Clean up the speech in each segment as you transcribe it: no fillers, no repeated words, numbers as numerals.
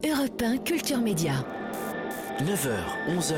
Europe 1 Culture Média. 9h, 11h.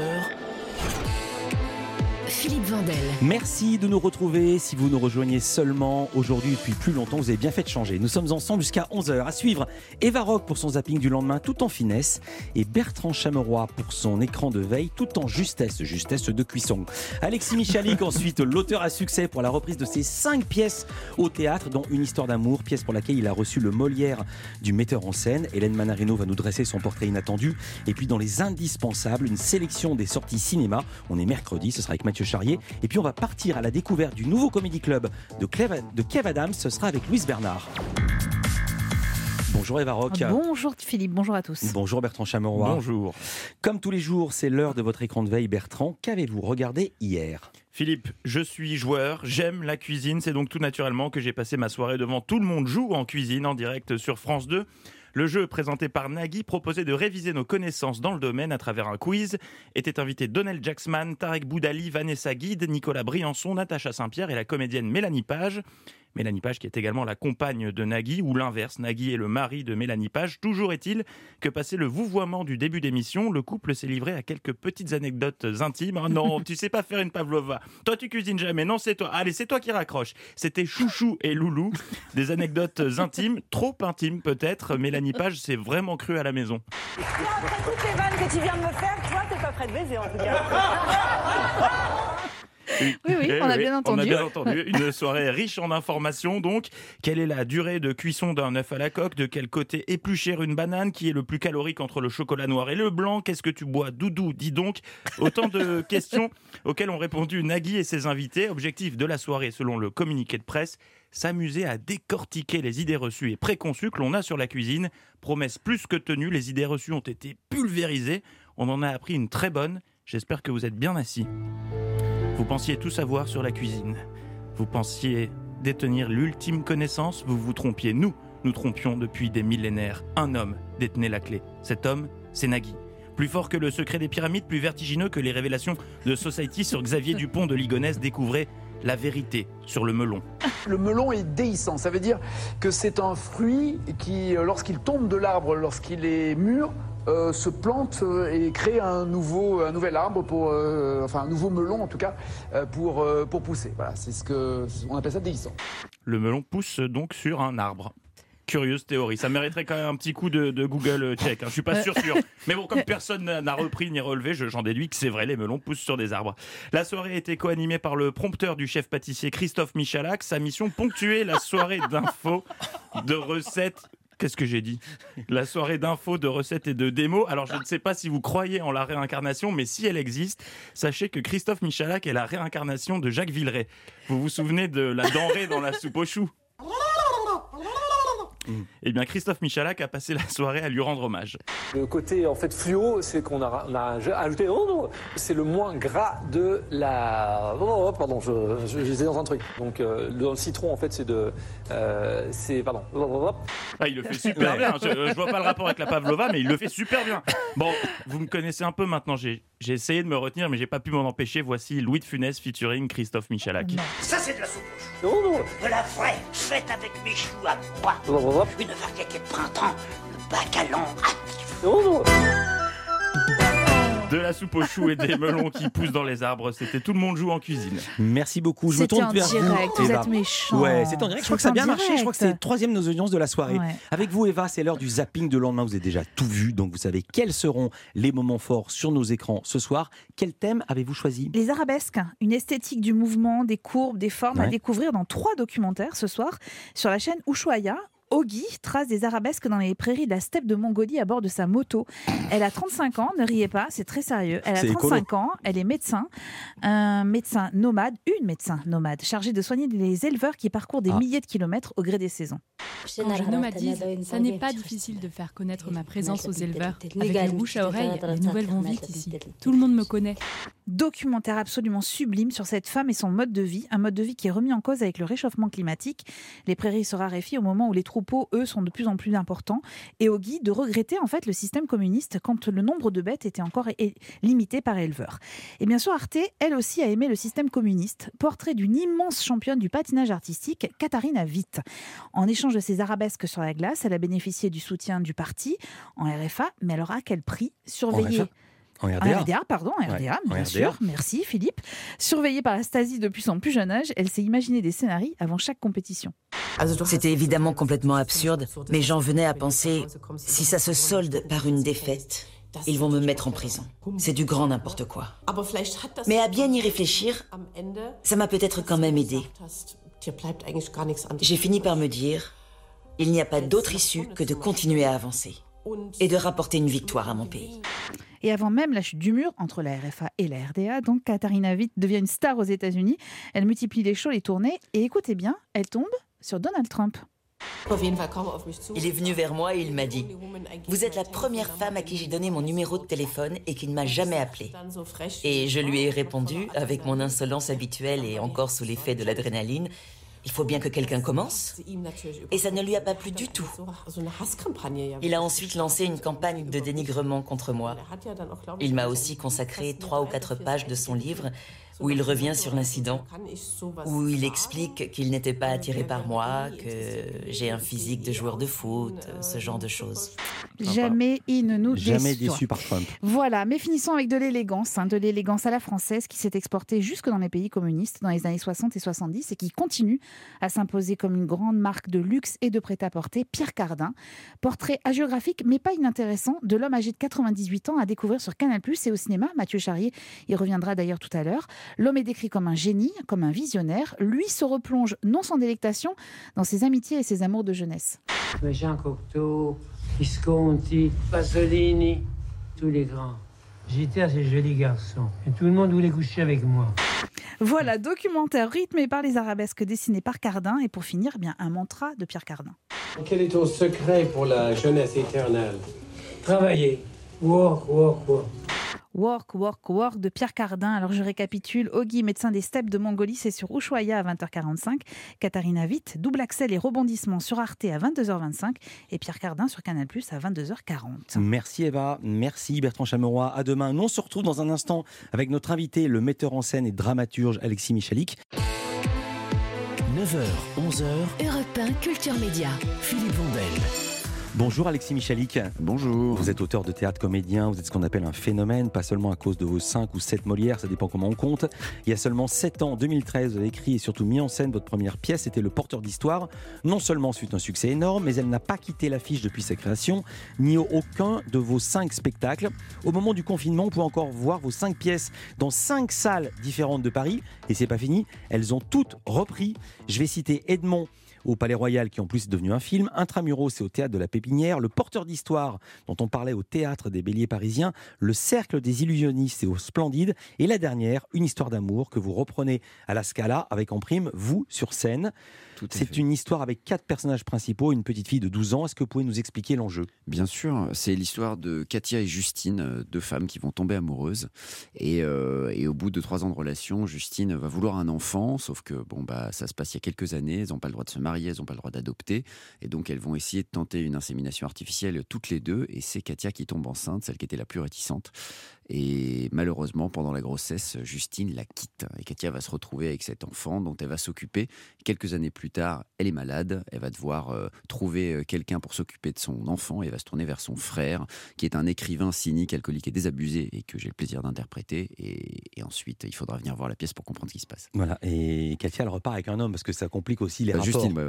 Philippe Vandel. Merci de nous retrouver. Si vous nous rejoignez seulement aujourd'hui depuis plus longtemps, vous avez bien fait de changer. Nous sommes ensemble jusqu'à 11h. À suivre, Eva Rock pour son zapping du lendemain tout en finesse et Bertrand Chameroy pour son écran de veille tout en justesse de cuisson. Alexis Michalik ensuite, l'auteur à succès pour la reprise de ses 5 pièces au théâtre, dont Une histoire d'amour, pièce pour laquelle il a reçu le Molière du metteur en scène. Hélène Manarino va nous dresser son portrait inattendu. Et puis dans les indispensables, une sélection des sorties cinéma. On est mercredi, ce sera avec Mathieu Charrier. Et puis on va partir à la découverte du nouveau comédie club de Kev Adams. Ce sera avec Louise Bernard. Bonjour Eva Rock. Bonjour Philippe, bonjour à tous. Bonjour Bertrand Chameroy. Bonjour. Comme tous les jours, c'est l'heure de votre écran de veille. Bertrand, qu'avez-vous regardé hier ? Philippe, je suis joueur, j'aime la cuisine, c'est donc tout naturellement que j'ai passé ma soirée devant Tout le monde joue en cuisine en direct sur France 2. Le jeu présenté par Nagui proposait de réviser nos connaissances dans le domaine à travers un quiz. Étaient invités Donald Jacksman, Tarek Boudali, Vanessa Guide, Nicolas Briançon, Natacha Saint-Pierre et la comédienne Mélanie Page. Mélanie Page qui est également la compagne de Nagui, ou l'inverse, Nagui est le mari de Mélanie Page. Toujours est-il que passé le vouvoiement du début d'émission, le couple s'est livré à quelques petites anecdotes intimes. Oh non, tu sais pas faire une pavlova. Toi tu cuisines jamais, non c'est toi. Allez, c'est toi qui raccroche. C'était Chouchou et Loulou. Des anecdotes intimes, trop intimes peut-être. Mélanie Page s'est vraiment crue à la maison. Après toutes les vannes que tu viens de me faire, toi t'es pas prêt de baiser en tout cas. Oui, on a bien entendu. On a bien entendu. Une soirée riche en informations donc. Quelle est la durée de cuisson d'un œuf à la coque ? De quel côté éplucher une banane ? Qui est le plus calorique entre le chocolat noir et le blanc ? Qu'est-ce que tu bois, Doudou ? Dis donc. Autant de questions auxquelles ont répondu Nagui et ses invités. Objectif de la soirée, selon le communiqué de presse, s'amuser à décortiquer les idées reçues et préconçues que l'on a sur la cuisine. Promesse plus que tenue, les idées reçues ont été pulvérisées. On en a appris une très bonne. J'espère que vous êtes bien assis. Vous pensiez tout savoir sur la cuisine. Vous pensiez détenir l'ultime connaissance. Vous vous trompiez. Nous trompions depuis des millénaires. Un homme détenait la clé. Cet homme, c'est Nagui. Plus fort que le secret des pyramides, plus vertigineux que les révélations de Society sur Xavier Dupont de Ligonnès, découvrez la vérité sur le melon. Le melon est déhiscent, ça veut dire que c'est un fruit qui, lorsqu'il tombe de l'arbre, lorsqu'il est mûr, se plante et crée un nouvel arbre, un nouveau melon en tout cas, pour pousser. Voilà, on appelle ça déhiscent. Le melon pousse donc sur un arbre. Curieuse théorie, ça mériterait quand même un petit coup de Google check, hein. Je suis pas sûr. Mais bon, comme personne n'a repris ni relevé, j'en déduis que c'est vrai, les melons poussent sur des arbres. La soirée a été co-animée par le prompteur du chef pâtissier Christophe Michalak. Sa mission, ponctuer la soirée d'infos, de recettes. Qu'est-ce que j'ai dit ? La soirée d'infos, de recettes et de démos. Alors, je ne sais pas si vous croyez en la réincarnation, mais si elle existe, sachez que Christophe Michalak est la réincarnation de Jacques Villeray. Vous vous souvenez de la denrée dans la soupe aux choux ? Eh bien, Christophe Michalak a passé la soirée à lui rendre hommage. Le côté en fait fluo, c'est qu'on a ajouté. C'est le moins gras de la. Pardon, j'étais dans un truc. Donc dans le citron, en fait, Ah, il le fait super bien. Je vois pas le rapport avec la pavlova, mais il le fait super bien. Bon, vous me connaissez un peu maintenant. J'ai essayé de me retenir, mais j'ai pas pu m'en empêcher. Voici Louis de Funès featuring Christophe Michalak. Ça, c'est de la soupe aux choux. De la vraie, faite avec mes choux à moi. Une variété de printemps, le bacalon actif. De la soupe aux choux et des melons qui poussent dans les arbres. C'était Tout le monde joue en cuisine. Merci beaucoup. Je me C'était tourne en vers direct, vous, vous Eva. êtes méchant. Ouais, c'est en direct. Je crois que ça a bien marché. Je crois que c'est le 3e de nos audiences de la soirée. Ouais. Avec vous, Eva, c'est l'heure du zapping de lendemain. Vous avez déjà tout vu, donc vous savez quels seront les moments forts sur nos écrans ce soir. Quel thème avez-vous choisi ? Les arabesques, une esthétique du mouvement, des courbes, des formes à découvrir dans 3 documentaires ce soir sur la chaîne Ushuaïa. Ogi trace des arabesques dans les prairies de la steppe de Mongolie à bord de sa moto. Elle a 35 ans, ne riez pas, c'est très sérieux. Elle a 35 ans, elle est médecin, une médecin nomade chargée de soigner les éleveurs qui parcourent des milliers de kilomètres au gré des saisons. Quand je nomadise, ça n'est pas difficile de faire connaître ma présence aux éleveurs. Avec le bouche à oreille, les nouvelles vont vite ici. Tout le monde me connaît. Documentaire absolument sublime sur cette femme et son mode de vie, un mode de vie qui est remis en cause avec le réchauffement climatique. Les prairies se raréfient au moment où les troupeaux troupeaux, eux, sont de plus en plus importants. Et Ogi de regretter en fait le système communiste quand le nombre de bêtes était encore limité par éleveur. Et bien sûr, Arte, elle aussi, a aimé le système communiste. Portrait d'une immense championne du patinage artistique, Katharina Witt. En échange de ses arabesques sur la glace, elle a bénéficié du soutien du parti en RFA, mais alors à quel prix? Surveillée. En RDA. RDA, bien sûr. Merci Philippe. Surveillée par la Stasi depuis son plus jeune âge, elle s'est imaginé des scénarios avant chaque compétition. C'était évidemment complètement absurde, mais j'en venais à penser, si ça se solde par une défaite, ils vont me mettre en prison. C'est du grand n'importe quoi. Mais à bien y réfléchir, ça m'a peut-être quand même aidé. J'ai fini par me dire, il n'y a pas d'autre issue que de continuer à avancer et de rapporter une victoire à mon pays. Et avant même la chute du mur entre la RFA et la RDA, donc Katharina Witt devient une star aux États-Unis. Elle multiplie les shows, les tournées et écoutez bien, elle tombe sur Donald Trump. Il est venu vers moi et il m'a dit « Vous êtes la première femme à qui j'ai donné mon numéro de téléphone et qui ne m'a jamais appelé. » Et je lui ai répondu, avec mon insolence habituelle et encore sous l'effet de l'adrénaline, il faut bien que quelqu'un commence. Et ça ne lui a pas plu du tout. Il a ensuite lancé une campagne de dénigrement contre moi. Il m'a aussi consacré 3 ou 4 pages de son livre où il revient sur l'incident, où il explique qu'il n'était pas attiré par moi, que j'ai un physique de joueur de foot, ce genre de choses. Jamais il ne nous déçoit. Jamais déçu par Trump. Voilà, mais finissons avec de l'élégance à la française qui s'est exportée jusque dans les pays communistes dans les années 60 et 70 et qui continue à s'imposer comme une grande marque de luxe et de prêt-à-porter, Pierre Cardin. Portrait hagiographique, mais pas inintéressant, de l'homme âgé de 98 ans à découvrir sur Canal+ et au cinéma. Mathieu Charrier y reviendra d'ailleurs tout à l'heure. L'homme est décrit comme un génie, comme un visionnaire. Lui se replonge, non sans délectation, dans ses amitiés et ses amours de jeunesse. Jean Cocteau, Visconti, Pasolini, tous les grands. J'étais à ces jolis garçons et tout le monde voulait coucher avec moi. Voilà, documentaire rythmé par les arabesques dessinées par Cardin. Et pour finir, bien un mantra de Pierre Cardin. Quel est ton secret pour la jeunesse éternelle? Travailler. Work, work, work. Work, work, work de Pierre Cardin. Alors je récapitule. Ogi, médecin des steppes de Mongolie, c'est sur Ushuaïa à 20h45. Katharina Witt, double accel et rebondissement sur Arte à 22h25. Et Pierre Cardin sur Canal+ à 22h40. Merci Eva, merci Bertrand Chameroy. À demain. Nous on se retrouve dans un instant avec notre invité, le metteur en scène et dramaturge Alexis Michalik. 9h, 11h. Europe 1 Culture Média. Philippe Vandel. Bonjour Alexis Michalik. Bonjour. Vous êtes auteur de théâtre comédien, vous êtes ce qu'on appelle un phénomène, pas seulement à cause de vos 5 ou 7 Molières, ça dépend comment on compte. Il y a seulement 7 ans, en 2013, vous avez écrit et surtout mis en scène votre première pièce, c'était Le Porteur d'Histoire. Non seulement fut un succès énorme, mais elle n'a pas quitté l'affiche depuis sa création, ni aucun de vos 5 spectacles. Au moment du confinement, on peut encore voir vos 5 pièces dans 5 salles différentes de Paris, et c'est pas fini, elles ont toutes repris. Je vais citer Edmond au Palais Royal, qui en plus est devenu un film, Intramuros, c'est au Théâtre de la Pépinière, Le Porteur d'Histoire, dont on parlait au Théâtre des Béliers parisiens, Le Cercle des Illusionnistes, c'est au Splendide, et la dernière, Une histoire d'amour, que vous reprenez à la Scala, avec en prime, vous, sur scène. C'est une histoire avec 4 personnages principaux, une petite fille de 12 ans. Est-ce que vous pouvez nous expliquer l'enjeu ? Bien sûr, c'est l'histoire de Katia et Justine, 2 femmes qui vont tomber amoureuses. Et au bout de 3 ans de relation, Justine va vouloir un enfant, sauf que ça se passe il y a quelques années, elles n'ont pas le droit de se marier, elles n'ont pas le droit d'adopter. Et donc elles vont essayer de tenter une insémination artificielle toutes les 2. Et c'est Katia qui tombe enceinte, celle qui était la plus réticente. Et malheureusement, pendant la grossesse, Justine la quitte. Et Katia va se retrouver avec cet enfant dont elle va s'occuper. Quelques années plus tard, elle est malade. Elle va devoir trouver quelqu'un pour s'occuper de son enfant. Et elle va se tourner vers son frère, qui est un écrivain cynique, alcoolique et désabusé, et que j'ai le plaisir d'interpréter. Et ensuite, il faudra venir voir la pièce pour comprendre ce qui se passe. Voilà. Et Katia, elle repart avec un homme, parce que ça complique aussi les rapports.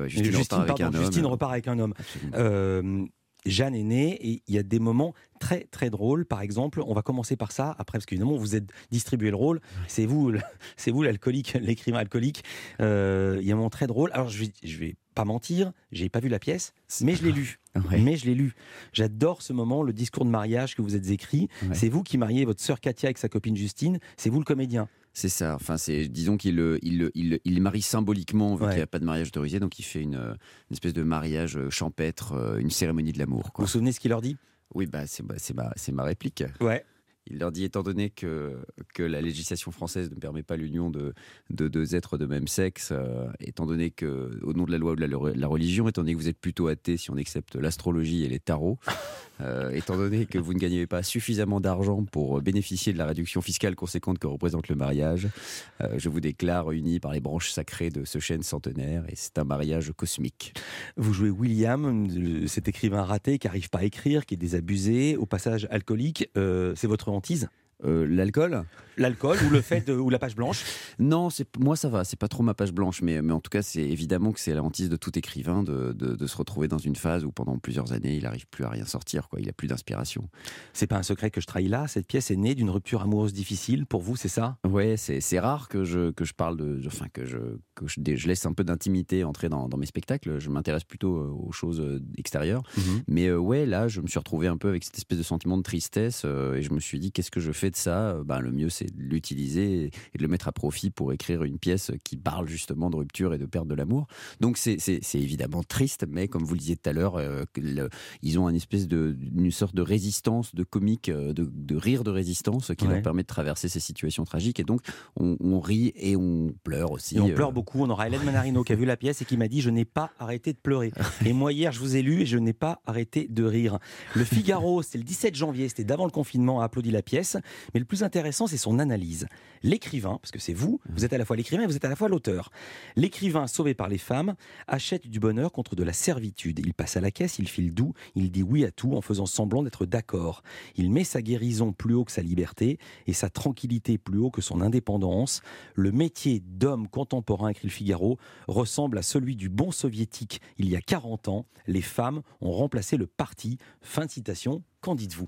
Justine repart avec un homme. Jeanne est née et il y a des moments très très drôles. Par exemple, on va commencer par ça après, parce qu'évidemment vous êtes distribué le rôle. C'est vous l'alcoolique, l'écrivain alcoolique. Il y a un moment très drôle. Alors je vais pas mentir, j'ai pas vu la pièce, mais je l'ai lu. Ouais. Mais je l'ai lu. J'adore ce moment, le discours de mariage que vous êtes écrit. Ouais. C'est vous qui mariez votre sœur Katia avec sa copine Justine. C'est vous le comédien. C'est ça. Enfin, disons qu'il il marie symboliquement, vu qu'il n'y a pas de mariage autorisé, donc il fait une espèce de mariage champêtre, une cérémonie de l'amour. Vous vous souvenez ce qu'il leur dit ? Oui, c'est ma réplique. Ouais. Il leur dit, étant donné que la législation française ne permet pas l'union de deux êtres de même sexe, étant donné que, au nom de la loi ou de la religion, étant donné que vous êtes plutôt athée si on accepte l'astrologie et les tarots, étant donné que vous ne gagnez pas suffisamment d'argent pour bénéficier de la réduction fiscale conséquente que représente le mariage, je vous déclare unis par les branches sacrées de ce chêne centenaire, et c'est un mariage cosmique. Vous jouez William, cet écrivain raté qui n'arrive pas à écrire, qui est désabusé, au passage alcoolique. C'est votre hantise ? L'alcool ou le fait ou la page blanche? Non, moi ça va, c'est pas trop ma page blanche, mais en tout cas c'est évidemment que c'est la hantise de tout écrivain de se retrouver dans une phase où pendant plusieurs années il n'arrive plus à rien sortir, quoi. Il a plus d'inspiration. C'est pas un secret que je trahis là, cette pièce est née d'une rupture amoureuse difficile pour vous, c'est ça? Ouais, c'est rare que je parle que je laisse un peu d'intimité entrer dans mes spectacles. Je m'intéresse plutôt aux choses extérieures, mais ouais, là je me suis retrouvé un peu avec cette espèce de sentiment de tristesse, et je me suis dit, qu'est-ce que je fais de ça? Le mieux c'est de l'utiliser et de le mettre à profit pour écrire une pièce qui parle justement de rupture et de perte de l'amour. Donc c'est évidemment triste, mais comme vous le disiez tout à l'heure, ils ont une sorte de résistance, de comique, de rire de résistance qui leur permet de traverser ces situations tragiques, et donc on rit et on pleure aussi. Et on pleure beaucoup. On aura Hélène Manarino qui a vu la pièce et qui m'a dit, je n'ai pas arrêté de pleurer. Et moi hier je vous ai lu et je n'ai pas arrêté de rire. Le Figaro, c'était le 17 janvier, c'était d'avant le confinement, a applaudi la pièce. Mais le plus intéressant, c'est son analyse. L'écrivain, parce que c'est vous êtes à la fois l'écrivain et vous êtes à la fois l'auteur. L'écrivain, sauvé par les femmes, achète du bonheur contre de la servitude. Il passe à la caisse, il file doux, il dit oui à tout en faisant semblant d'être d'accord. Il met sa guérison plus haut que sa liberté et sa tranquillité plus haut que son indépendance. Le métier d'homme contemporain, écrit le Figaro, ressemble à celui du bon soviétique il y a 40 ans. Les femmes ont remplacé le parti. Fin de citation. Qu'en dites-vous?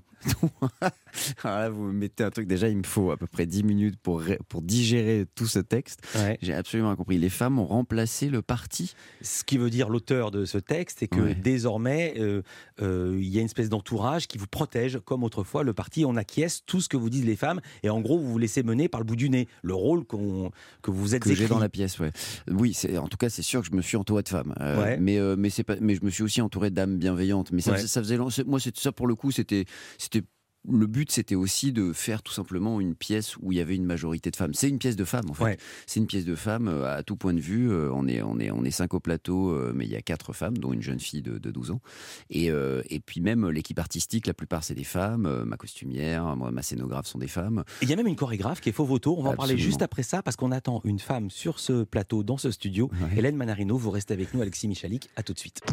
Alors là, vous me mettez un truc, déjà il me faut à peu près 10 minutes pour digérer tout ce texte. Ouais. J'ai absolument compris. Les femmes ont remplacé le parti. Ce qui veut dire, l'auteur de ce texte, c'est que désormais il y a une espèce d'entourage qui vous protège, comme autrefois le parti, on acquiesce tout ce que vous disent les femmes, et en gros vous vous laissez mener par le bout du nez, le rôle que vous êtes écrit. J'ai dans la pièce, ouais. Oui, en tout cas c'est sûr que je me suis entouré de femmes, mais je me suis aussi entouré d'âmes bienveillantes. Mais ça faisait moi c'était ça, pour le coup, c'était le but, c'était aussi de faire tout simplement une pièce où il y avait une majorité de femmes. C'est une pièce de femmes, en fait. Ouais. C'est une pièce de femmes à tout point de vue. On est 5 au plateau, mais il y a 4 femmes, dont une jeune fille de 12 ans. Et puis même l'équipe artistique, la plupart c'est des femmes. Ma costumière, ma scénographe sont des femmes. Il y a même une chorégraphe qui est Fauvoto. On va en parler juste après ça, parce qu'on attend une femme sur ce plateau, dans ce studio. Ouais. Hélène Manarino, vous restez avec nous, Alexis Michalik. À tout de suite.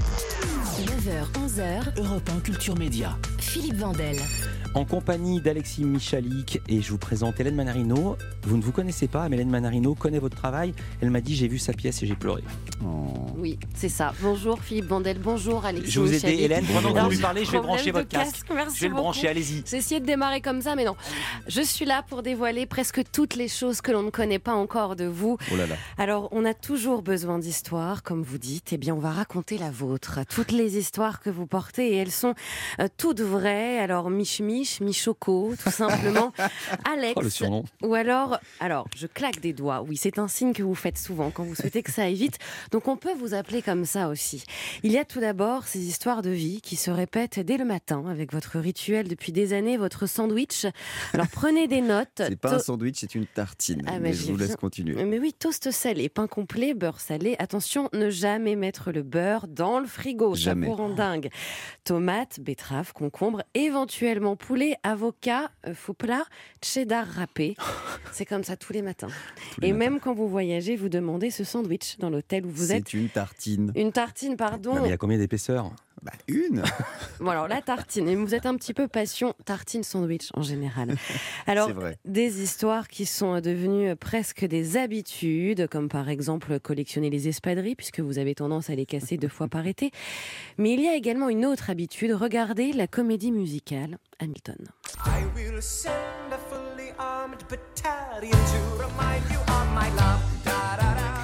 9h, 11h, Europe 1 Culture Média. Philippe Vandel. En compagnie d'Alexis Michalik, et je vous présente Hélène Manarino. Vous ne vous connaissez pas, mais Hélène Manarino connaît votre travail. Elle m'a dit, j'ai vu sa pièce et j'ai pleuré. Oh. Oui, c'est ça. Bonjour Philippe Vandel, bonjour Alexis Je vous ai Michalik. aidé, Hélène, pendant que vous lui parlez, je vais brancher votre casque. Merci je vais le brancher, allez-y. J'ai essayé de démarrer comme ça, mais non. Je suis là pour dévoiler presque toutes les choses que l'on ne connaît pas encore de vous. Oh là là. Alors, on a toujours besoin d'histoires, comme vous dites. Eh bien, on va raconter la vôtre. Toutes les histoires que vous portez, et elles sont toutes vraies. Alors, Mich-Mich, Michoko, tout simplement. Alex. Oh, le surnom. Ou alors, je claque des doigts. Oui, c'est un signe que vous faites souvent quand vous souhaitez que ça aille vite. Donc, on peut vous appeler comme ça aussi. Il y a tout d'abord ces histoires de vie qui se répètent dès le matin avec votre rituel depuis des années, votre sandwich. Alors, prenez des notes. C'est pas un sandwich, c'est une tartine. Mais je vous laisse continuer. Mais oui, toast salé, pain complet, beurre salé. Attention, ne jamais mettre le beurre dans le frigo. Jamais. Ça vous rend dingue. Tomates, betteraves, concombres, éventuellement poulet, avocat, faux plat, cheddar râpé. C'est comme ça tous les matins. Même quand vous voyagez, vous demandez ce sandwich dans l'hôtel où vous êtes. C'est une tartine. Une tartine, pardon. Mais il y a combien d'épaisseur? Une. Bon, alors la tartine, et vous êtes un petit peu passion tartine sandwich en général. Alors, des histoires qui sont devenues presque des habitudes, comme par exemple collectionner les espadrilles, puisque vous avez tendance à les casser 2 fois par été. Mais il y a également une autre habitude, regarder la comédie musicale Hamilton. I will send a fully armed battalion to remind you of my love.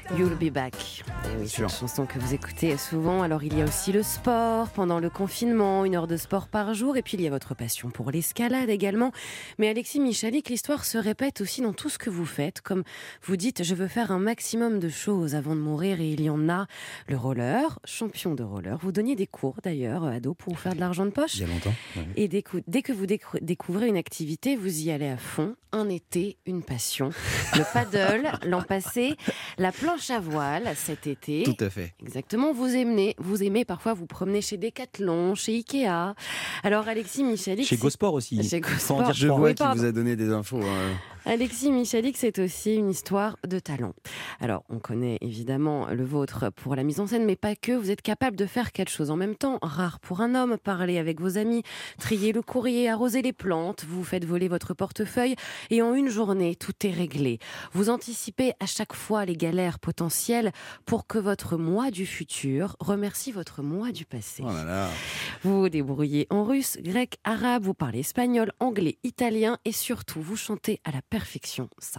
You'll Be Back. Et oui, c'est une chanson que vous écoutez souvent. Alors il y a aussi le sport pendant le confinement, 1 heure de sport par jour. Et puis il y a votre passion pour l'escalade également. Mais Alexis Michalik, l'histoire se répète aussi dans tout ce que vous faites. Comme vous dites, je veux faire un maximum de choses avant de mourir. Et il y en a. Le roller, champion de roller. Vous donniez des cours d'ailleurs, ado, pour vous faire de l'argent de poche. Il y a longtemps. Oui. Et dès que vous découvrez une activité, vous y allez à fond. Un été, une passion. Le paddle, l'an passé. La planche à voile, cet été. Tout à fait. Exactement. Vous aimez parfois vous promener chez Decathlon, chez Ikea. Alors, Alexis Michalik. Chez GoSport aussi. Chez GoSport. Je vois qu'il vous a donné des infos. Alexis Michalik, c'est aussi une histoire de talent. Alors, on connaît évidemment le vôtre pour la mise en scène, mais pas que. Vous êtes capable de faire 4 choses en même temps. Rare pour un homme, parler avec vos amis, trier le courrier, arroser les plantes, vous faites voler votre portefeuille et en une journée, tout est réglé. Vous anticipez à chaque fois les galères potentielles pour que votre moi du futur remercie votre moi du passé. Oh là là. Vous vous débrouillez en russe, grec, arabe, vous parlez espagnol, anglais, italien et surtout, vous chantez à la perfection ça.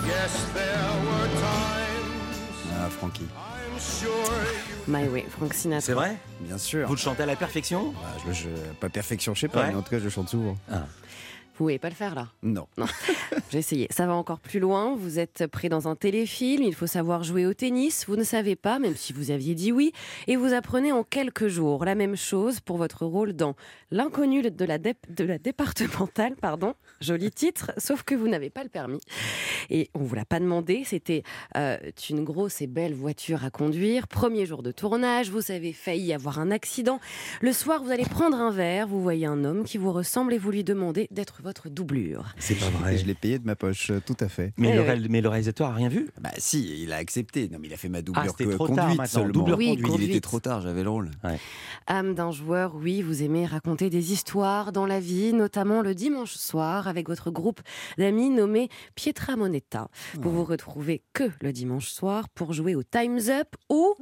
Ah, Francky. My Way, Frank Sinatra. C'est vrai ? Bien sûr. Vous le chantez à la perfection ? Pas perfection, je sais pas, mais en tout cas, je chante souvent. Ah. Vous pouvez pas le faire là ? Non. J'ai essayé. Ça va encore plus loin. Vous êtes pris dans un téléfilm. Il faut savoir jouer au tennis. Vous ne savez pas, même si vous aviez dit oui. Et vous apprenez en quelques jours la même chose pour votre rôle dans L'inconnu de la départementale. Pardon. Joli titre, sauf que vous n'avez pas le permis. Et on vous l'a pas demandé. C'était une grosse et belle voiture à conduire. Premier jour de tournage. Vous avez failli avoir un accident. Le soir, vous allez prendre un verre. Vous voyez un homme qui vous ressemble et vous lui demandez d'être votre doublure. C'est pas vrai. Je l'ai payé de ma poche, tout à fait. Mais, le réalisateur a rien vu ? Bah si, il a accepté. Non, mais il a fait ma doublure c'était trop conduite tard seulement. Doublure conduite. Il était trop tard, j'avais le rôle. Ouais. Âme d'un joueur, oui, vous aimez raconter des histoires dans la vie, notamment le dimanche soir avec votre groupe d'amis nommé Pietra Moneta. Vous vous retrouvez que le dimanche soir pour jouer au Time's Up ou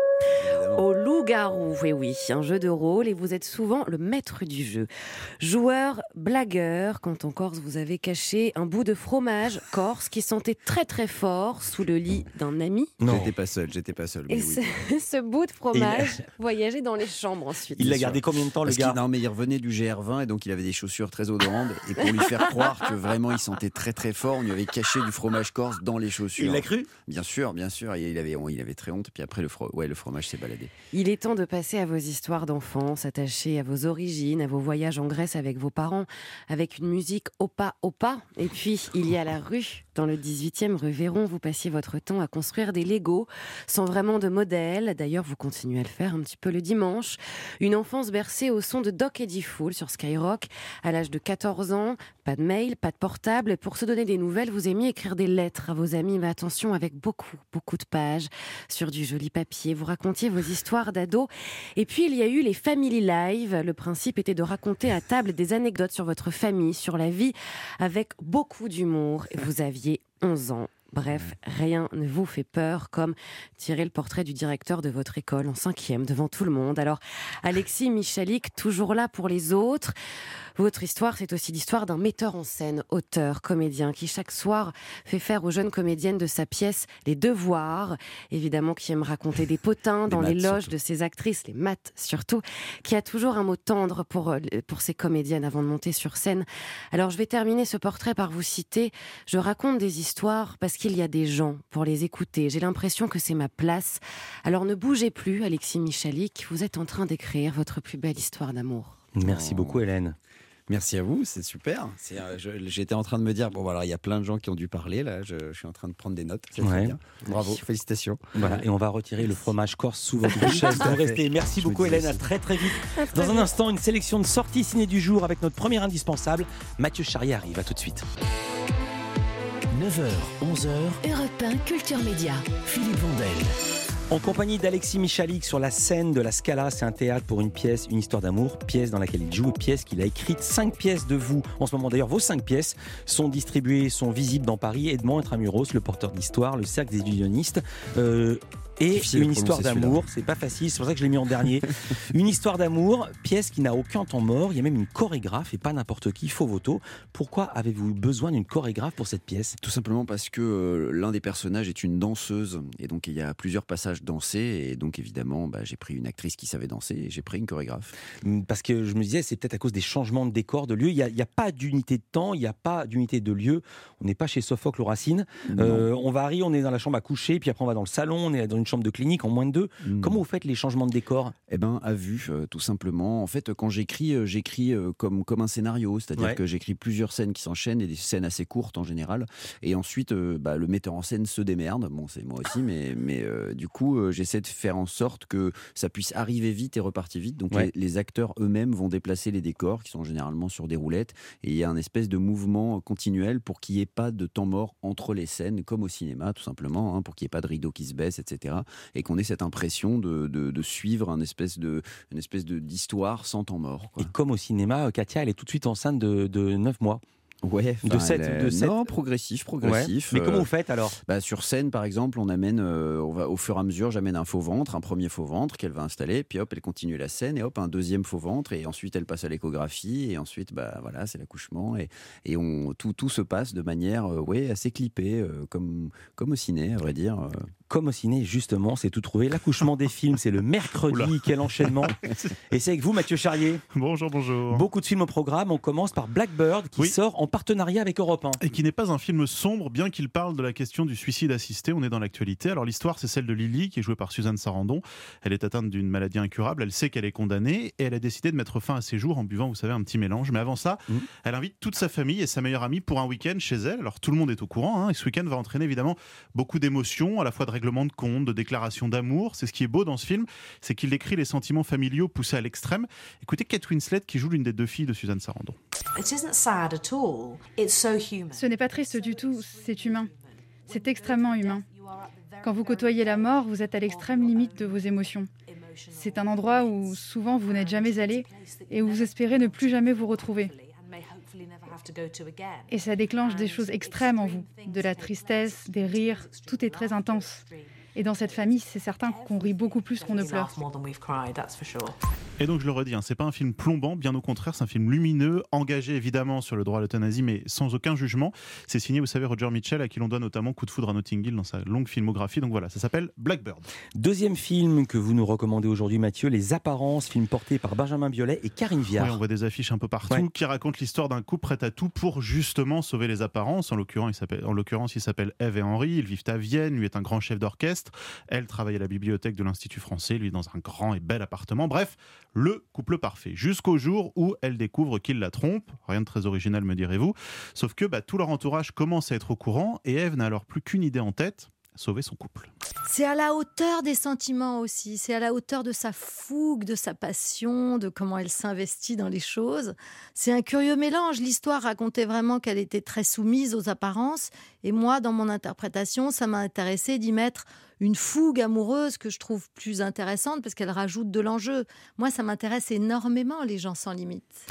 au loup-garou. Oui, un jeu de rôle et vous êtes souvent le maître du jeu. Joueur, blagueur, quand en Corse vous avez caché un bout de fromage corse qui sentait très très fort sous le lit d'un ami. Non. J'étais pas seul. Et oui. ce bout de fromage voyageait dans les chambres ensuite. Il l'a gardé combien de temps le gars ? Non, mais il revenait du GR20 et donc il avait des chaussures très odorantes et pour lui faire croire que vraiment il sentait très très fort, on lui avait caché du fromage corse dans les chaussures. Il l'a cru ? Bien sûr. Et il avait très honte. Puis après le fromage s'est baladé. Il est temps de passer à vos histoires d'enfance, attachées à vos origines, à vos voyages en Grèce avec vos parents, avec une musique Opa Opa. Et puis, il y a la rue. Dans le 18e rue Véron, vous passiez votre temps à construire des Legos sans vraiment de modèle. D'ailleurs, vous continuez à le faire un petit peu le dimanche. Une enfance bercée au son de Doc Eddie Fool sur Skyrock. À l'âge de 14 ans, pas de mail, pas de portable. Pour se donner des nouvelles, vous aimiez écrire des lettres à vos amis. Mais attention, avec beaucoup de pages sur du joli papier. Vous racontiez vos histoires d'ados. Et puis, il y a eu les Family Live. Le principe était de raconter à table des anecdotes sur votre famille, sur la vie, avec beaucoup d'humour. Et vous aviez 11 ans. Bref, rien ne vous fait peur comme tirer le portrait du directeur de votre école en 5e devant tout le monde. Alors, Alexis Michalik, toujours là pour les autres. Votre histoire, c'est aussi l'histoire d'un metteur en scène, auteur, comédien, qui chaque soir fait faire aux jeunes comédiennes de sa pièce les devoirs, évidemment qui aime raconter des potins dans les loges de ses actrices, les maths surtout, qui a toujours un mot tendre pour ses comédiennes avant de monter sur scène. Alors je vais terminer ce portrait par vous citer. Je raconte des histoires parce qu'il y a des gens pour les écouter. J'ai l'impression que c'est ma place. Alors ne bougez plus, Alexis Michalik, vous êtes en train d'écrire votre plus belle histoire d'amour. Merci beaucoup, Hélène. Merci à vous, c'est super. J'étais en train de me dire, il y a plein de gens qui ont dû parler, là, je suis en train de prendre des notes, c'est très bien. Bravo, félicitations. Voilà, et on va retirer le fromage corse sous votre chaise. Vous restez. Merci beaucoup Hélène, à très très vite. Dans un instant, une sélection de sorties ciné du jour avec notre premier indispensable, Mathieu Charrier arrive, à tout de suite. 9h, 11h, Europe 1 Culture Média. Philippe Vandel. En compagnie d'Alexis Michalik sur la scène de la Scala, c'est un théâtre pour une pièce, une histoire d'amour, pièce dans laquelle il joue, pièce qu'il a écrite, 5 pièces de vous. En ce moment d'ailleurs, vos 5 pièces sont distribuées, sont visibles dans Paris, Edmond Intramuros, Le Porteur d'Histoire, Le Cercle des Illusionnistes. Et Difficile une à histoire prononcer, d'amour, c'est pas facile, c'est pour ça que je l'ai mis en dernier. Une histoire d'amour, pièce qui n'a aucun temps mort, il y a même une chorégraphe et pas n'importe qui, Fovoto. Pourquoi avez-vous besoin d'une chorégraphe pour cette pièce ? Tout simplement parce que l'un des personnages est une danseuse et donc il y a plusieurs passages dansés et donc évidemment j'ai pris une actrice qui savait danser et j'ai pris une chorégraphe. Parce que je me disais, c'est peut-être à cause des changements de décor, de lieu. Il n'y a pas d'unité de temps, il n'y a pas d'unité de lieu. On n'est pas chez Sophocle ou Racine. On varie, on est dans la chambre à coucher, puis après on va dans le salon, on est dans une chambre de clinique en moins de 2. Comment vous faites les changements de décor ? À vue, tout simplement. En fait, quand j'écris comme un scénario, c'est-à-dire que j'écris plusieurs scènes qui s'enchaînent et des scènes assez courtes en général. Et ensuite, le metteur en scène se démerde. Bon, c'est moi aussi, mais du coup, j'essaie de faire en sorte que ça puisse arriver vite et repartir vite. Donc les acteurs eux-mêmes vont déplacer les décors qui sont généralement sur des roulettes et il y a un espèce de mouvement continuel pour qu'il n'y ait pas de temps mort entre les scènes, comme au cinéma, tout simplement, pour qu'il n'y ait pas de rideau qui se baisse, etc. Et qu'on ait cette impression de suivre une espèce d'histoire sans temps mort, quoi. Et comme au cinéma, Katia, elle est tout de suite enceinte de 9 mois. Ouais, de 7. Non, progressif. Ouais. Mais comment vous faites alors ? Sur scène, par exemple, on amène, au fur et à mesure, j'amène un faux ventre, un premier faux ventre qu'elle va installer, puis hop, elle continue la scène, et hop, un deuxième faux ventre, et ensuite elle passe à l'échographie, et ensuite, c'est l'accouchement, et tout se passe de manière, assez clippée, comme au ciné, à vrai dire. Comme au ciné, justement, c'est tout trouvé. L'accouchement des films, c'est le mercredi. Oula. Quel enchaînement. Et c'est avec vous, Mathieu Charrier. Bonjour. Beaucoup de films au programme. On commence par Blackbird, qui sort en partenariat avec Europe 1. Et qui n'est pas un film sombre, bien qu'il parle de la question du suicide assisté. On est dans l'actualité. Alors l'histoire, c'est celle de Lily, qui est jouée par Suzanne Sarandon. Elle est atteinte d'une maladie incurable. Elle sait qu'elle est condamnée et elle a décidé de mettre fin à ses jours en buvant, vous savez, un petit mélange. Mais avant ça, elle invite toute sa famille et sa meilleure amie pour un week-end chez elle. Alors tout le monde est au courant. Et ce week-end va entraîner évidemment beaucoup d'émotions, à la fois de règlement de compte, de déclarations d'amour. C'est ce qui est beau dans ce film, c'est qu'il décrit les sentiments familiaux poussés à l'extrême. Écoutez Kate Winslet qui joue l'une des deux filles de Suzanne Sarandon. Ce n'est pas triste du tout, c'est humain. C'est extrêmement humain. Quand vous côtoyez la mort, vous êtes à l'extrême limite de vos émotions. C'est un endroit où souvent vous n'êtes jamais allé et où vous espérez ne plus jamais vous retrouver. Et ça déclenche des choses extrêmes en vous, de la tristesse, des rires, tout est très intense. Et dans cette famille, c'est certain qu'on rit beaucoup plus qu'on ne pleure. Et donc je le redis, c'est pas un film plombant, bien au contraire, c'est un film lumineux, engagé évidemment sur le droit à l'euthanasie, mais sans aucun jugement. C'est signé, vous savez, Roger Mitchell, à qui l'on doit notamment Coup de foudre à Notting Hill dans sa longue filmographie. Donc voilà, ça s'appelle Blackbird. Deuxième film que vous nous recommandez aujourd'hui, Mathieu, Les Apparences, film porté par Benjamin Biolay et Karine Viard. Oui, on voit des affiches un peu partout qui racontent l'histoire d'un couple prêt à tout pour justement sauver les apparences. En l'occurrence, il s'appelle Ève et Henri, ils vivent à Vienne, lui est un grand chef d'orchestre, elle travaille à la bibliothèque de l'Institut français, lui dans un grand et bel appartement. Bref, le couple parfait, jusqu'au jour où elle découvre qu'il la trompe. Rien de très original, me direz-vous. Sauf que tout leur entourage commence à être au courant et Ève n'a alors plus qu'une idée en tête, sauver son couple. C'est à la hauteur des sentiments aussi, c'est à la hauteur de sa fougue, de sa passion, de comment elle s'investit dans les choses. C'est un curieux mélange. L'histoire racontait vraiment qu'elle était très soumise aux apparences et moi, dans mon interprétation, ça m'a intéressé d'y mettre une fougue amoureuse que je trouve plus intéressante parce qu'elle rajoute de l'enjeu. Moi, ça m'intéresse énormément, les gens sans limite.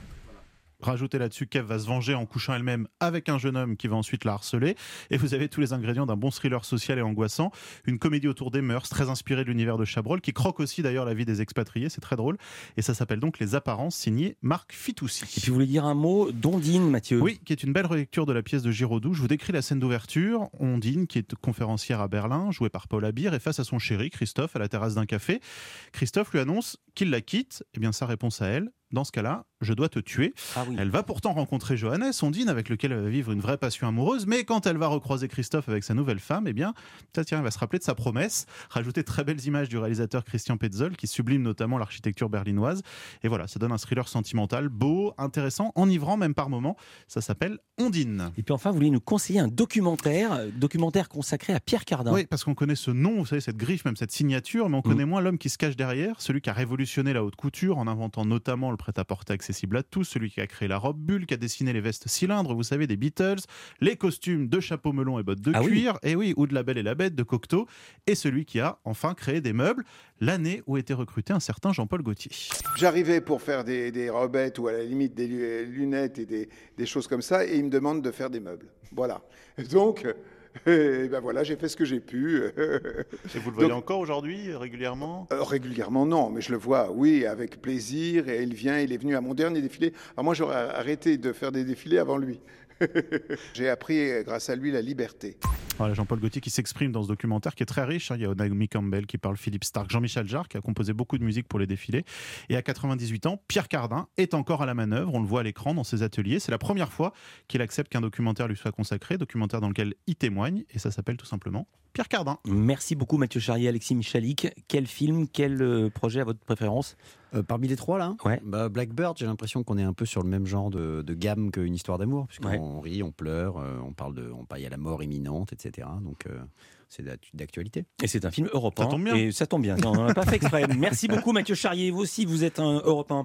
Rajoutez là-dessus qu'Ève va se venger en couchant elle-même avec un jeune homme qui va ensuite la harceler. Et vous avez tous les ingrédients d'un bon thriller social et angoissant. Une comédie autour des mœurs, très inspirée de l'univers de Chabrol, qui croque aussi d'ailleurs la vie des expatriés. C'est très drôle. Et ça s'appelle donc Les Apparences, signé Marc Fitoussi. Et puis vous voulez dire un mot d'Ondine, Mathieu ? Oui, qui est une belle relecture de la pièce de Giraudoux. Je vous décris la scène d'ouverture. Ondine, qui est conférencière à Berlin, jouée par Paul Abir, est face à son chéri, Christophe, à la terrasse d'un café. Christophe lui annonce qu'il la quitte. Eh bien, sa réponse à elle, dans ce cas-là, je dois te tuer. Ah oui. Elle va pourtant rencontrer Johannes, Ondine, avec lequel elle va vivre une vraie passion amoureuse, mais quand elle va recroiser Christophe avec sa nouvelle femme, eh bien, elle va se rappeler de sa promesse, rajouter très belles images du réalisateur Christian Petzold, qui sublime notamment l'architecture berlinoise. Et voilà, ça donne un thriller sentimental, beau, intéressant, enivrant même par moments. Ça s'appelle Ondine. Et puis enfin, vous voulez nous conseiller un documentaire consacré à Pierre Cardin. Oui, parce qu'on connaît ce nom, vous savez, cette griffe, même cette signature, mais on connaît moins l'homme qui se cache derrière, celui qui a révolutionné la haute couture en inventant notamment le prêt-à-porter accessible à tous, celui qui a créé la robe bulle, qui a dessiné les vestes cylindres, vous savez, des Beatles, les costumes de chapeau melon et bottes de cuir, et oui, ou de La Belle et la Bête de Cocteau, et celui qui a enfin créé des meubles, l'année où était recruté un certain Jean-Paul Gaultier. J'arrivais pour faire des robettes ou à la limite des lunettes et des choses comme ça, et il me demande de faire des meubles. Voilà. Donc, Et ben voilà, j'ai fait ce que j'ai pu. Et vous le voyez encore aujourd'hui, régulièrement? Régulièrement, non, mais je le vois, oui, avec plaisir. Et il est venu à mon dernier défilé. Alors moi, j'aurais arrêté de faire des défilés avant lui. J'ai appris, grâce à lui, la liberté. Voilà, Jean-Paul Gaultier qui s'exprime dans ce documentaire qui est très riche. Il y a Naomi Campbell qui parle, Philippe Stark, Jean-Michel Jarre qui a composé beaucoup de musique pour les défilés. Et à 98 ans, Pierre Cardin est encore à la manœuvre. On le voit à l'écran dans ses ateliers. C'est la première fois qu'il accepte qu'un documentaire lui soit consacré, documentaire dans lequel il témoigne. Et ça s'appelle tout simplement Pierre Cardin. Merci beaucoup Mathieu Charrier, Alexis Michalik. Quel film, quel projet à votre préférence? Parmi les trois là, ouais. Blackbird, j'ai l'impression qu'on est un peu sur le même genre de gamme qu'une histoire d'amour, puisqu'on rit, on pleure, on parle il y a la mort imminente, etc. Donc c'est d'actualité. Et c'est un film européen. Ça tombe bien. Et ça tombe bien. On n'en a pas fait exprès. Merci beaucoup Mathieu Charrier. Vous aussi, vous êtes un Européen.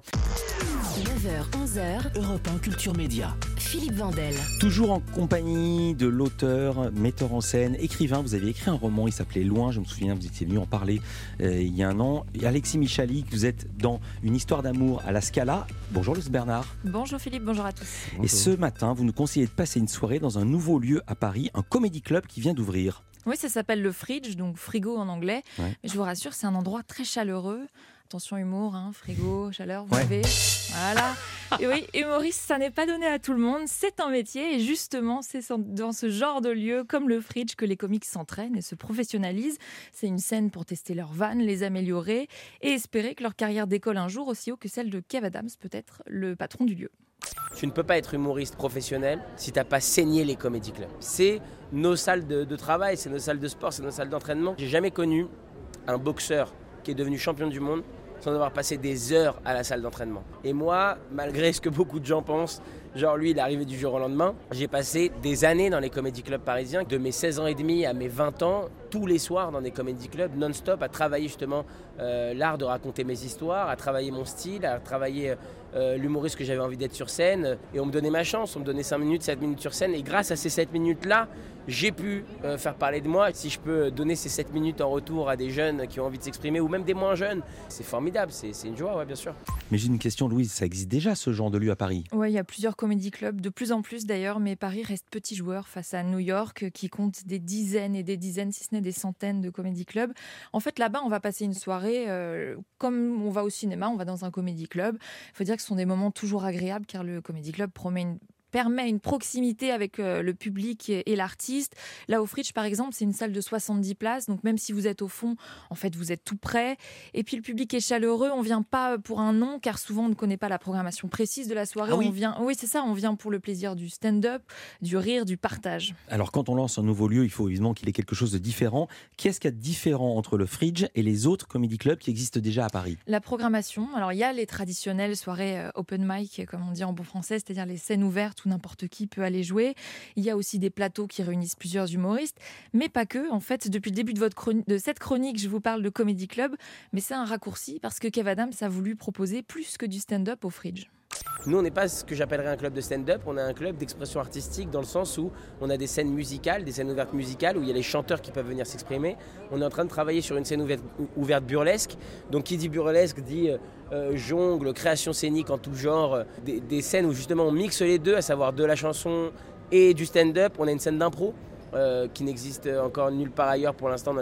9h, 11h, Europe 1 Culture Média. Philippe Vandel. Toujours en compagnie de l'auteur, metteur en scène, écrivain. Vous avez écrit un roman, il s'appelait Loin. Je me souviens, vous étiez venu en parler il y a un an. Et Alexis Michalik, vous êtes dans Une histoire d'amour à la Scala. Bonjour Luce Bernard. Bonjour Philippe, bonjour à tous. Et ce matin, vous nous conseillez de passer une soirée dans un nouveau lieu à Paris, un comédie club qui vient d'ouvrir. Oui, ça s'appelle le Fridge, donc frigo en anglais. Ouais. Mais je vous rassure, c'est un endroit très chaleureux. Attention humour, frigo, chaleur, vous savez. Voilà. Et oui, humoriste, ça n'est pas donné à tout le monde. C'est un métier et justement, c'est dans ce genre de lieu comme le Fridge que les comiques s'entraînent et se professionnalisent. C'est une scène pour tester leurs vannes, les améliorer et espérer que leur carrière décolle un jour aussi haut que celle de Kev Adams, peut-être le patron du lieu. Tu ne peux pas être humoriste professionnel si tu n'as pas saigné les comédie clubs. C'est nos salles de travail, c'est nos salles de sport, c'est nos salles d'entraînement. J'ai jamais connu un boxeur qui est devenu champion du monde sans avoir passé des heures à la salle d'entraînement. Et moi, malgré ce que beaucoup de gens pensent, genre lui il est arrivé du jour au lendemain, j'ai passé des années dans les comédie clubs parisiens, de mes 16 ans et demi à mes 20 ans, tous les soirs dans des comédie clubs non-stop, à travailler justement l'art de raconter mes histoires, à travailler mon style, à travailler l'humoriste que j'avais envie d'être sur scène. Et on me donnait ma chance, on me donnait 5 minutes, 7 minutes sur scène. Et grâce à ces 7 minutes-là, j'ai pu faire parler de moi. Si je peux donner ces 7 minutes en retour à des jeunes qui ont envie de s'exprimer, ou même des moins jeunes, c'est formidable, c'est une joie, ouais, bien sûr. Mais j'ai une question, Louise, ça existe déjà ce genre de lieu à Paris? Oui, il y a plusieurs comédie clubs, de plus en plus d'ailleurs, mais Paris reste petit joueur face à New York, qui compte des dizaines et des dizaines, si ce n'est des centaines de comédie clubs. En fait, là-bas, on va passer une soirée, comme on va au cinéma, on va dans un comédie club. Il faut dire que ce sont des moments toujours agréables, car le comédie club permet une proximité avec le public et l'artiste. Là, au Fridge, par exemple, c'est une salle de 70 places. Donc, même si vous êtes au fond, en fait, vous êtes tout près. Et puis, le public est chaleureux. On ne vient pas pour un nom, car souvent, on ne connaît pas la programmation précise de la soirée. Ah oui. Oui, c'est ça. On vient pour le plaisir du stand-up, du rire, du partage. Alors, quand on lance un nouveau lieu, il faut évidemment qu'il ait quelque chose de différent. Qu'est-ce qu'il y a de différent entre le Fridge et les autres comédie clubs qui existent déjà à Paris? La programmation. Alors, il y a les traditionnelles soirées open mic, comme on dit en bon français, c'est-à-dire les scènes ouvertes où n'importe qui peut aller jouer. Il y a aussi des plateaux qui réunissent plusieurs humoristes, mais pas que. En fait, depuis le début de cette chronique, je vous parle de Comedy Club, mais c'est un raccourci parce que Kev Adams a voulu proposer plus que du stand-up au Fridge. Nous, on n'est pas ce que j'appellerais un club de stand-up, on est un club d'expression artistique dans le sens où on a des scènes musicales, des scènes ouvertes musicales, où il y a les chanteurs qui peuvent venir s'exprimer. On est en train de travailler sur une scène ouverte burlesque. Donc qui dit burlesque dit jongle, création scénique en tout genre, des scènes où justement on mixe les deux, à savoir de la chanson et du stand-up. On a une scène d'impro qui n'existe encore nulle part ailleurs pour l'instant dans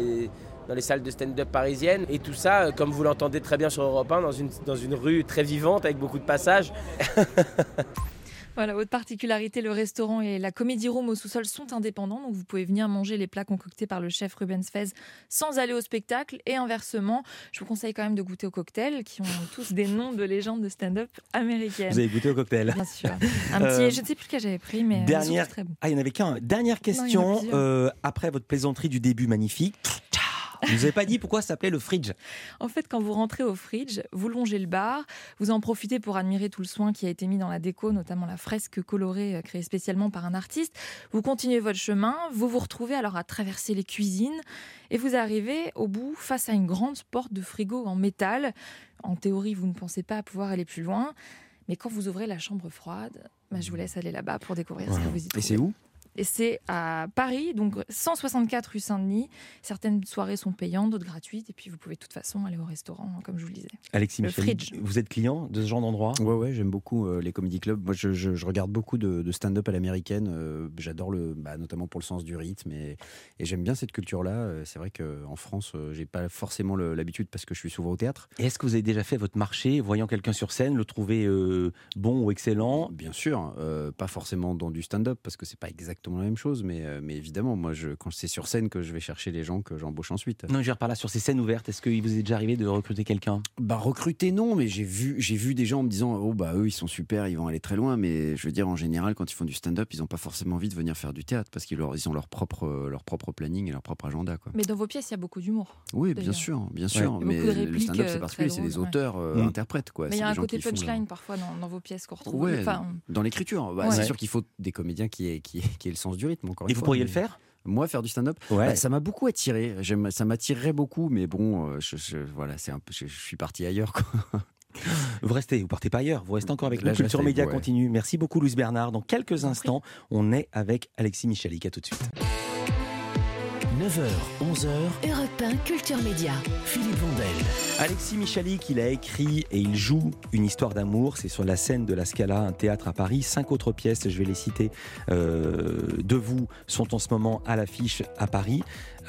les salles de stand-up parisiennes. Et tout ça, comme vous l'entendez très bien sur Europe 1, dans une rue très vivante avec beaucoup de passages. Voilà, autre particularité, le restaurant et la Comedy Room au sous-sol sont indépendants, donc vous pouvez venir manger les plats concoctés par le chef Rubens Fez sans aller au spectacle, et inversement, je vous conseille quand même de goûter aux cocktails qui ont tous des noms de légendes de stand-up américaines. Vous avez goûté au cocktail? Bien sûr. Un petit, je ne sais plus lequel j'avais pris, mais dernière... très bon. Ah, il n'y en avait qu'un. Dernière question, après votre plaisanterie du début magnifique. Je ne vous ai pas dit pourquoi ça s'appelait le Fridge. En fait, quand vous rentrez au Fridge, vous longez le bar, vous en profitez pour admirer tout le soin qui a été mis dans la déco, notamment la fresque colorée créée spécialement par un artiste. Vous continuez votre chemin, vous vous retrouvez alors à traverser les cuisines et vous arrivez au bout face à une grande porte de frigo en métal. En théorie, vous ne pensez pas pouvoir aller plus loin, mais quand vous ouvrez la chambre froide, je vous laisse aller là-bas pour découvrir ce que vous y trouvez. Et c'est où ? Et c'est à Paris, donc 164 rue Saint-Denis. Certaines soirées sont payantes, d'autres gratuites. Et puis vous pouvez de toute façon aller au restaurant, comme je vous le disais. Alexis Michali, vous êtes client de ce genre d'endroit ? Ouais, j'aime beaucoup les comedy clubs. Moi, je regarde beaucoup de stand-up à l'américaine. J'adore notamment pour le sens du rythme. Et j'aime bien cette culture-là. C'est vrai qu'en France, j'ai pas forcément l'habitude parce que je suis souvent au théâtre. Et est-ce que vous avez déjà fait votre marché, voyant quelqu'un sur scène, le trouver bon ou excellent ? Bien sûr, pas forcément dans du stand-up parce que c'est pas exactement la même chose, mais évidemment, moi, quand c'est sur scène que je vais chercher les gens que j'embauche ensuite. Non, je veux dire par là, sur ces scènes ouvertes, est-ce qu'il vous est déjà arrivé de recruter quelqu'un ? Recruter, non, mais j'ai vu des gens en me disant eux, ils sont super, ils vont aller très loin, mais je veux dire, en général, quand ils font du stand-up, ils n'ont pas forcément envie de venir faire du théâtre parce qu'ils ont leur propre planning et leur propre agenda, quoi. Mais dans vos pièces, il y a beaucoup d'humour. Oui, bien sûr, ouais. Mais le stand-up, c'est particulier, c'est des auteurs interprètes, quoi. Mais il y a un côté punchline parfois dans vos pièces qu'on retrouve. Ouais, dans l'écriture. C'est sûr qu'il faut des comédiens qui aient le sens du rythme, encore une fois. Et vous pourriez le faire ? Moi, faire du stand-up, ça m'a beaucoup attiré. Ça m'attirerait beaucoup, mais bon, je suis parti ailleurs, quoi. Vous partez pas ailleurs, vous restez encore avec nous. Culture Média continue. Merci beaucoup, Louise Bernard. Dans quelques instants, on est avec Alexis Michalik. À tout de suite. 9h, 11h, Europe 1 Culture Média. Philippe Vandel. Alexis Michalik, il a écrit et il joue une histoire d'amour. C'est sur la scène de la Scala, un théâtre à Paris. 5 autres pièces, je vais les citer, de vous sont en ce moment à l'affiche à Paris.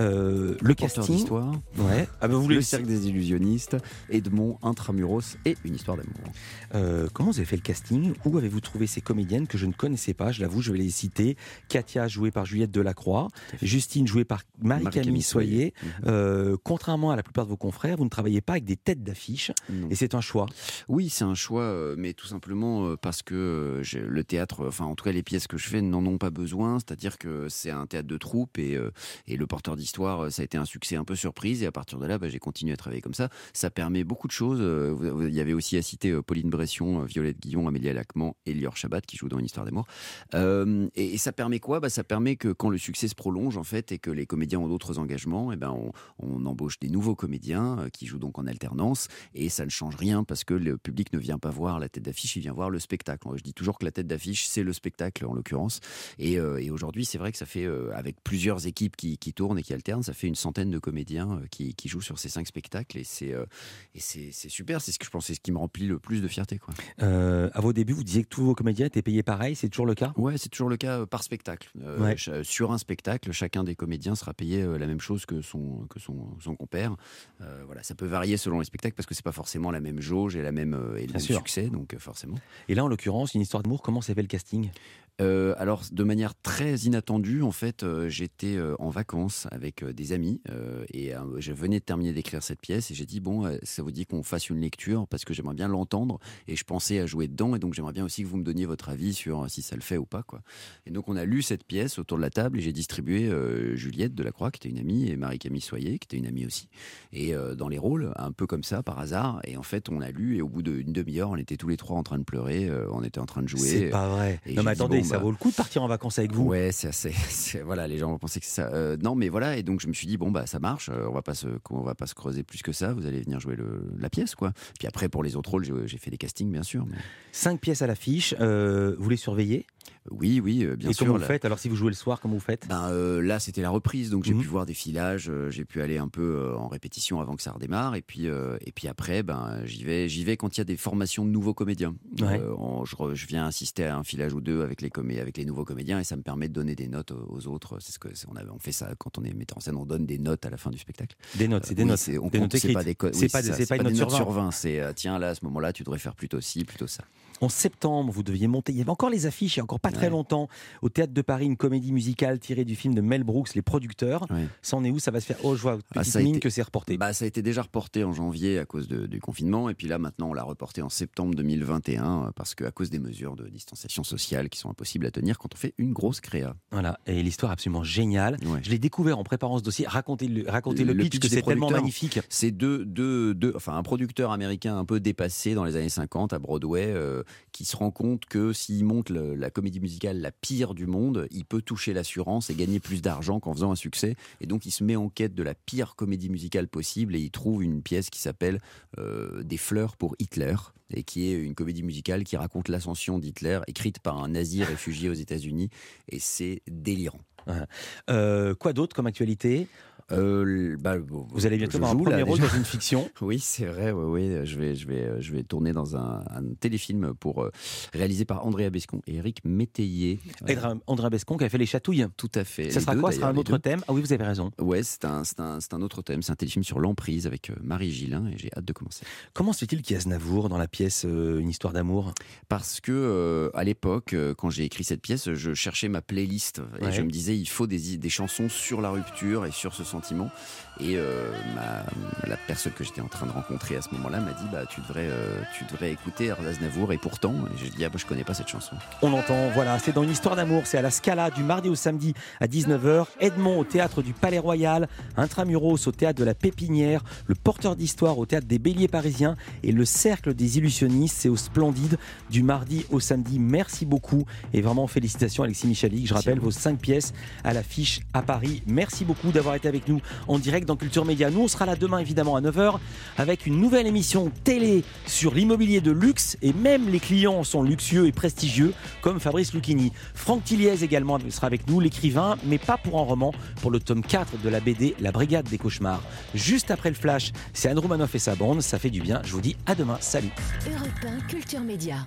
Le casting d'histoire, le cercle des illusionnistes, Edmond, Intramuros et une histoire d'amour. Comment vous avez fait le casting ? Où avez-vous trouvé ces comédiennes que je ne connaissais pas ? Je l'avoue, je vais les citer. Katia, jouée par Juliette Delacroix. Justine, jouée par Marie-Camille Soyer. Contrairement à la plupart de vos confrères, vous ne travaillez pas avec des têtes d'affiche. Et c'est un choix. Oui, c'est un choix, mais tout simplement parce que le théâtre, enfin en tout cas les pièces que je fais n'en ont pas besoin. C'est-à-dire que c'est un théâtre de troupe et le porteur d'histoire, ça a été un succès un peu surprise, et à partir de là, j'ai continué à travailler comme ça. Ça permet beaucoup de choses. Il y avait aussi à citer Pauline Bression, Violette Guillon, Amélie Lacman et Lior Chabat qui jouent dans Une histoire d'amour. Et ça permet quoi ? Ça permet que quand le succès se prolonge en fait et que les comédiens ont d'autres engagements, on embauche des nouveaux comédiens qui jouent donc en alternance, et ça ne change rien parce que le public ne vient pas voir la tête d'affiche, il vient voir le spectacle. Je dis toujours que la tête d'affiche, c'est le spectacle en l'occurrence. Et aujourd'hui, c'est vrai que ça fait avec plusieurs équipes qui tournent et qui alternent, ça fait une centaine de comédiens qui jouent sur ces 5 spectacles, et c'est super. C'est ce que je pense, c'est ce qui me remplit le plus de fierté, quoi. À vos débuts, vous disiez que tous vos comédiens étaient payés pareil, c'est toujours le cas ? Ouais, c'est toujours le cas par spectacle. Sur un spectacle, chacun des comédiens sera payé la même chose que son compère. Ça peut varier selon les spectacles parce que c'est pas forcément la même jauge et le même succès, donc forcément. Et là, en l'occurrence, Une histoire d'amour, comment s'est fait le casting ? Alors, de manière très inattendue, en fait, j'étais en vacances avec des amis et je venais de terminer d'écrire cette pièce et j'ai dit, ça vous dit qu'on fasse une lecture parce que j'aimerais bien l'entendre et je pensais à jouer dedans, et donc j'aimerais bien aussi que vous me donniez votre avis sur si ça le fait ou pas, quoi. Et donc, on a lu cette pièce autour de la table et j'ai distribué Juliette Delacroix, qui était une amie, et Marie-Camille Soyer, qui était une amie aussi, et dans les rôles, un peu comme ça, par hasard. Et en fait, on a lu et au bout d'une demi-heure, on était tous les 3 en train de pleurer, on était en train de jouer. C'est pas vrai. Non, mais attendez, ça vaut le coup de partir en vacances avec vous. Ouais, voilà, les gens vont penser que c'est ça. Non, mais voilà, et donc je me suis dit ça marche. On va pas se creuser plus que ça. Vous allez venir jouer la pièce, quoi. Puis après, pour les autres rôles, j'ai fait des castings, bien sûr. Mais... 5 pièces à l'affiche. Vous les surveillez ? Oui, bien sûr. Et comment vous faites ? Alors, si vous jouez le soir, comment vous faites ? Là, c'était la reprise, donc j'ai pu voir des filages, j'ai pu aller un peu en répétition avant que ça redémarre, et puis après, j'y vais quand il y a des formations de nouveaux comédiens. Je viens assister à un filage ou deux avec les nouveaux comédiens, et ça me permet de donner des notes aux autres. On fait ça quand on est metteur en scène, on donne des notes à la fin du spectacle. Des notes, c'est des notes. C'est pas des notes sur 20. C'est tiens, là, à ce moment-là, tu devrais faire plutôt ci, plutôt ça. En septembre, vous deviez monter, il y avait encore les affiches, il y a encore pas très longtemps, au Théâtre de Paris, une comédie musicale tirée du film de Mel Brooks, Les Producteurs. Ça en est où ? Ça va se faire ? Je vois petite mine que c'est reporté. Ça a été déjà reporté en janvier à cause du confinement, et puis là maintenant on l'a reporté en septembre 2021 parce qu'à cause des mesures de distanciation sociale qui sont impossibles à tenir quand on fait une grosse créa. Voilà, et l'histoire est absolument géniale. Je l'ai découvert en préparant ce dossier. Racontez le pitch, que c'est tellement magnifique. C'est un producteur américain un peu dépassé dans les années 50 à Broadway, qui se rend compte que s'il monte la comédie musicale la pire du monde, il peut toucher l'assurance et gagner plus d'argent qu'en faisant un succès. Et donc il se met en quête de la pire comédie musicale possible et il trouve une pièce qui s'appelle Des fleurs pour Hitler, et qui est une comédie musicale qui raconte l'ascension d'Hitler, écrite par un nazi réfugié aux États-Unis, et c'est délirant. Quoi d'autre comme actualité ? Vous allez bientôt avoir un premier rôle dans une fiction. Oui, c'est vrai. Oui. Je vais tourner dans un téléfilm réalisé par Andrea Bescon et Éric Métayer. Andrea Bescon qui a fait Les Chatouilles. Tout à fait. Ça sera quoi ? Ça sera un autre thème ? Ah oui, vous avez raison. Ouais, c'est un autre thème. C'est un téléfilm sur l'emprise avec Marie Gillin et j'ai hâte de commencer. Comment se fait-il qu'il y a Aznavour dans la pièce Une histoire d'amour ? Parce que à l'époque, quand j'ai écrit cette pièce, je cherchais ma playlist et je me disais il faut des chansons sur la rupture et sur ce sentiment. Et la personne que j'étais en train de rencontrer à ce moment-là m'a dit tu devrais écouter Aznavour. Et pourtant, j'ai dit je connais pas cette chanson. On l'entend, voilà, c'est dans Une histoire d'amour, c'est à la Scala du mardi au samedi à 19h, Edmond au théâtre du Palais Royal, Intramuros au théâtre de la Pépinière, Le Porteur d'Histoire au théâtre des Béliers Parisiens et le Cercle des Illusionnistes, c'est au Splendide du mardi au samedi. Merci beaucoup et vraiment félicitations Alexis Michalik. Je rappelle vos 5 pièces à l'affiche à Paris. Merci beaucoup d'avoir été avec nous en direct dans Culture Média. Nous, on sera là demain évidemment à 9h avec une nouvelle émission télé sur l'immobilier de luxe et même les clients sont luxueux et prestigieux comme Fabrice Lucchini. Franck Tilliez également sera avec nous, l'écrivain, mais pas pour un roman, pour le tome 4 de la BD La Brigade des Cauchemars. Juste après le flash, c'est Anne Roumanoff et sa bande, ça fait du bien. Je vous dis à demain, salut. Europe 1 Culture Média.